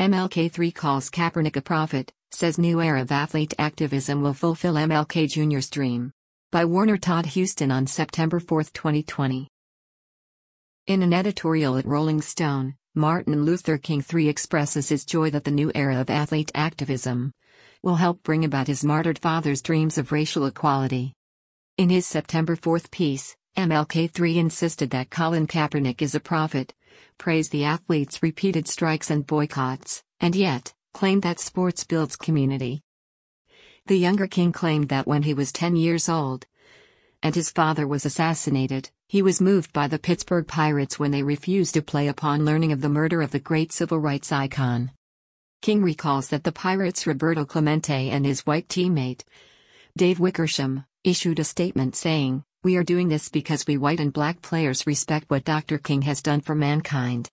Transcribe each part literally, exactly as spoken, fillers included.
M L K three calls Kaepernick a prophet, says new era of athlete activism will fulfill M L K Junior's dream. By Warner Todd Huston on September fourth, twenty twenty. In an editorial at Rolling Stone, Martin Luther King the third expresses his joy that the new era of athlete activism will help bring about his martyred father's dreams of racial equality. In his September fourth piece, M L K the third insisted that Colin Kaepernick is a prophet, praised the athlete's repeated strikes and boycotts, and yet, claimed that sports builds community. The younger King claimed that when he was ten years old, and his father was assassinated, he was moved by the Pittsburgh Pirates when they refused to play upon learning of the murder of the great civil rights icon. King recalls that the Pirates' Roberto Clemente and his white teammate, Dave Wickersham, issued a statement saying, "We are doing this because we white and black players respect what Doctor King has done for mankind."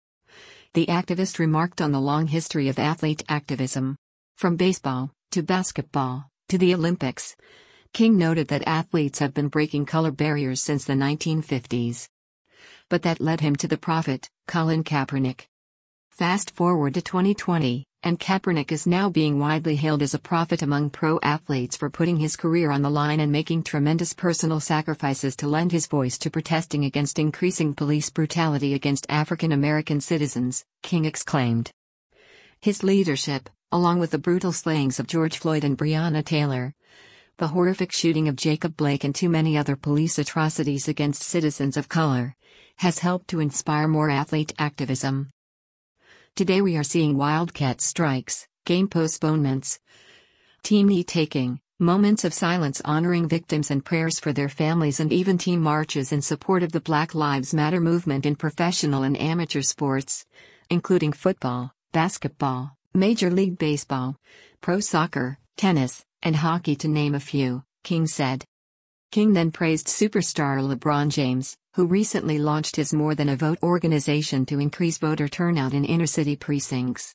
The activist remarked on the long history of athlete activism. From baseball, to basketball, to the Olympics, King noted that athletes have been breaking color barriers since the nineteen fifties. But that led him to the prophet, Colin Kaepernick. Fast forward to twenty twenty, and Kaepernick is now being widely hailed as a prophet among pro athletes for putting his career on the line and making tremendous personal sacrifices to lend his voice to protesting against increasing police brutality against African American citizens, King exclaimed. His leadership, along with the brutal slayings of George Floyd and Breonna Taylor, the horrific shooting of Jacob Blake and too many other police atrocities against citizens of color, has helped to inspire more athlete activism. Today we are seeing wildcat strikes, game postponements, team knee-taking, moments of silence honoring victims and prayers for their families, and even team marches in support of the Black Lives Matter movement in professional and amateur sports, including football, basketball, Major League Baseball, pro soccer, tennis, and hockey to name a few, King said. King then praised superstar LeBron James, who recently launched his More Than a Vote organization to increase voter turnout in inner-city precincts.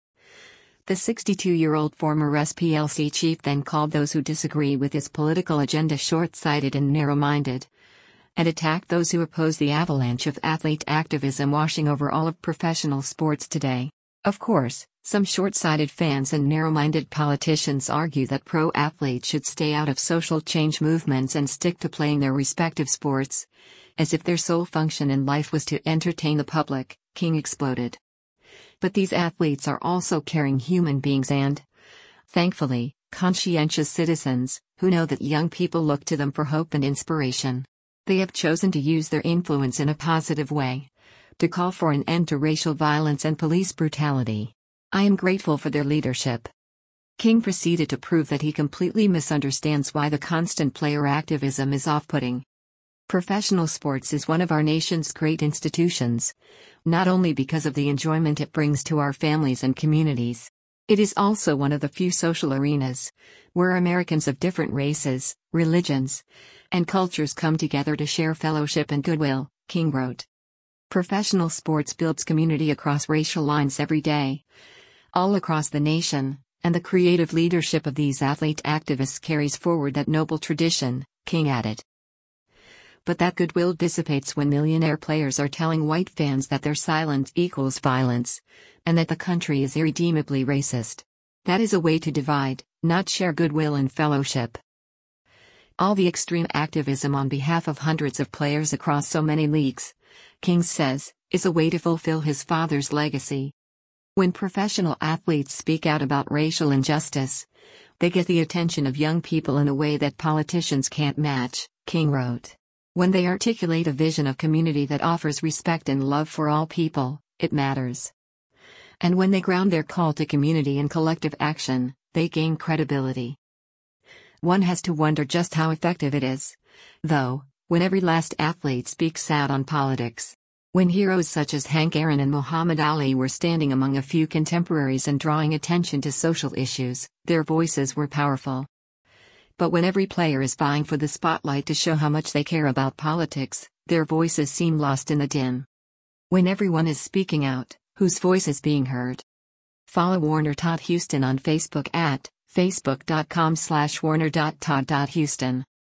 The sixty-two-year-old former S P L C chief then called those who disagree with his political agenda short-sighted and narrow-minded, and attacked those who oppose the avalanche of athlete activism washing over all of professional sports today. Of course, some short-sighted fans and narrow-minded politicians argue that pro athletes should stay out of social change movements and stick to playing their respective sports, as if their sole function in life was to entertain the public, King exploded. But these athletes are also caring human beings and, thankfully, conscientious citizens, who know that young people look to them for hope and inspiration. They have chosen to use their influence in a positive way, to call for an end to racial violence and police brutality. I am grateful for their leadership. King proceeded to prove that he completely misunderstands why the constant player activism is off-putting. Professional sports is one of our nation's great institutions, not only because of the enjoyment it brings to our families and communities. It is also one of the few social arenas where Americans of different races, religions, and cultures come together to share fellowship and goodwill, King wrote. Professional sports builds community across racial lines every day, all across the nation, and the creative leadership of these athlete activists carries forward that noble tradition, King added. But that goodwill dissipates when millionaire players are telling white fans that their silence equals violence, and that the country is irredeemably racist. That is a way to divide, not share goodwill and fellowship. All the extreme activism on behalf of hundreds of players across so many leagues, King says, is a way to fulfill his father's legacy. When professional athletes speak out about racial injustice, they get the attention of young people in a way that politicians can't match, King wrote. When they articulate a vision of community that offers respect and love for all people, it matters. And when they ground their call to community in collective action, they gain credibility. One has to wonder just how effective it is, though, when every last athlete speaks out on politics. When heroes such as Hank Aaron and Muhammad Ali were standing among a few contemporaries and drawing attention to social issues, their voices were powerful. But when every player is vying for the spotlight to show how much they care about politics, their voices seem lost in the din. When everyone is speaking out, whose voice is being heard? Follow Warner Todd Huston on Facebook at facebook dot com slash warner dot todd dot huston.